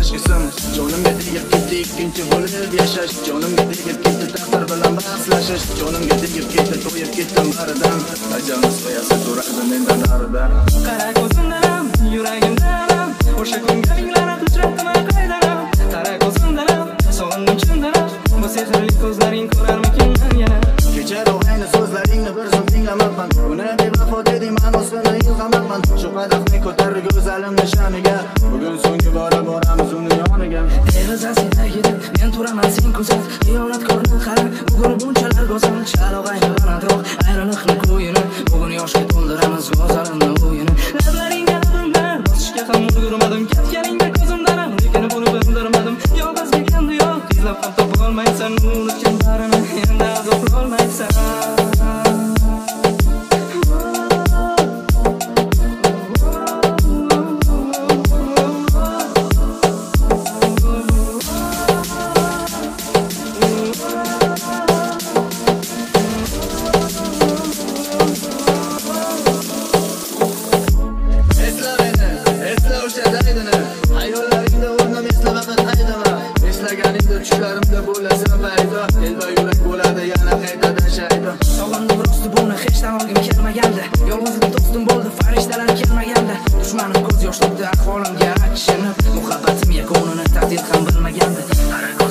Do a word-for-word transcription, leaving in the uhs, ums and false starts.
ism. Jonimga tegib ketdi ikkinchi bo'lib yashash. Jonimga tegib ketdi taqdir bilan bahslashish. Jonimga tegib ketdi to'yib ketdim baridan. Ajalimiz qo'yasi so'rardi mendan naridan. Qara ko'zimdan yuragimdan o'sha ko'ngilinglarni uchratdim qaydan. Qara ko'zimdan sog'indim chindan. Bu sehrli ko'zlaring ko'rarmikin yana. Kechar o'g'ayni so'zlaringni bir zum tinglamabman. Uni bevafo dedim ma'nosini ilg'amabman. Shu qadahni ko'tarib go'zalimni shaniga. Bugun so'nggi bora boramiz uni yoniga. Derazasin tagida men turaman sen kuzat. Xiyonatkorni qara bugun bunchalar go'zal. Shalog'ayni balandroq ayriliqni ko'yini. Bugun yoshga to'ldiramiz go'zalimni o'yini. Lablaringga labimdan bosishga ham ulgurmadim. Ketganingda ko'zimdan lekin buni bildirmadim. Yolg'iz bekandi yo'q izlab ham topa olmaysan. Unutgan barini endi azoblanmaysan. Tushlarimda bo'lasan paydo, elba yurak bo'ladi yana qaytadan shaydo. Sog'indim rosti buni hech tan olgim kelmaganda. Yolg'izlik do'stim bo'ldi, farishtalar kelmaganda. Dushmanim ko'z yosh to'kdi ahvolimga achinib. Muhabbatim yakunini taqdir ham bilmaganda.